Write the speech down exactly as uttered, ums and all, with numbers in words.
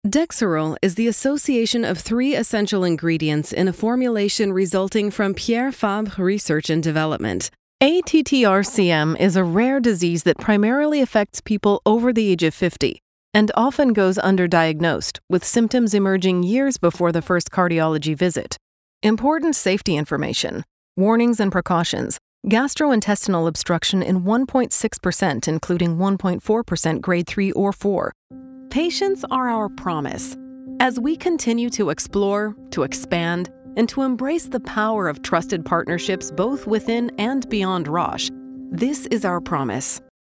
Dexerol is the association of three essential ingredients in a formulation resulting from Pierre Fabre research and development. A T T R C M is a rare disease that primarily affects people over the age of fifty and often goes underdiagnosed, with symptoms emerging years before the first cardiology visit. Important safety information, warnings and precautions. Gastrointestinal obstruction in one point six percent, including one point four percent grade three or four. Patients are our promise. As we continue to explore, to expand, and to embrace the power of trusted partnerships both within and beyond Roche, this is our promise.